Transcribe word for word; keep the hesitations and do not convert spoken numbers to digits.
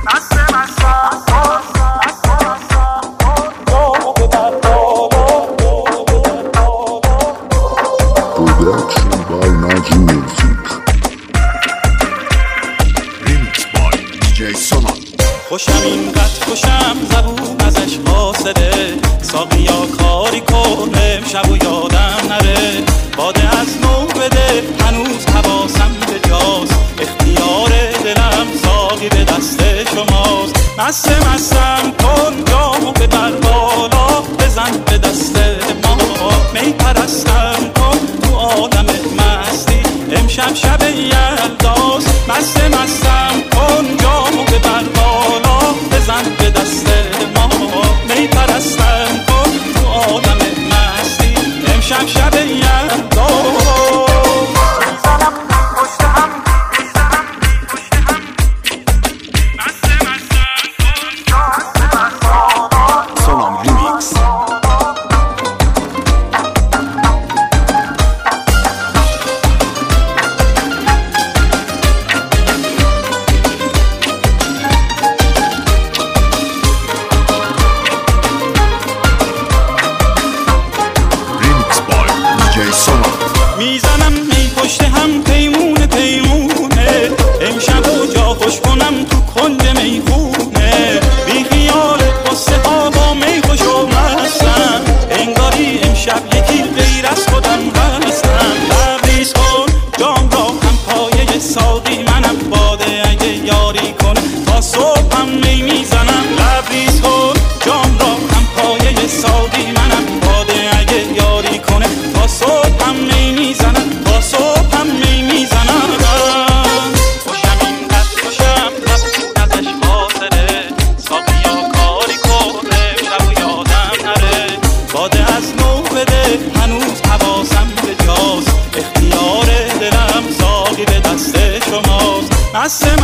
خوشم اینقدر خوشم زبون ازش فاسده، ساقیا کاری کنه شب و یادم نره، باده از نو بده هنوز حواسم به جاست، اختیار دلم ساقی به دست شماست. مست مستم کن جامو ببر بالا، بزن به دست ما می پرستم کن تو عالم مستی، امشب شب یلداست. مست مستم کن جامو ببر بالا، بزن به دست ما می پرستم کن تو عالم مستی، امشب شب یلداست. میزنم می پشت هم پیمونه پیمونه، امشب و جا خوش کنم تو کنج میخونه، بی خیال قصه ها با می خوش و مستم، انگاری امشب یکی غیر از خودم هستم. لبریز کن جام را هم پایه ساقی منم، باده اگه یاری کنه تا صبح هم می میزنم. لبریز کن جام را هم پایه ساقی منم، باده اگه یاری کنه تا صبح هم می میزنم، تا صبح هم می میزنم. خوشم اینقدر خوشم نبود ازش فاصله، ساقیا کاری کنه شب و یادم نره، باده از نو بده هنوز حواسم به جاست، اختیار دلم ساقی به دست شماست. مست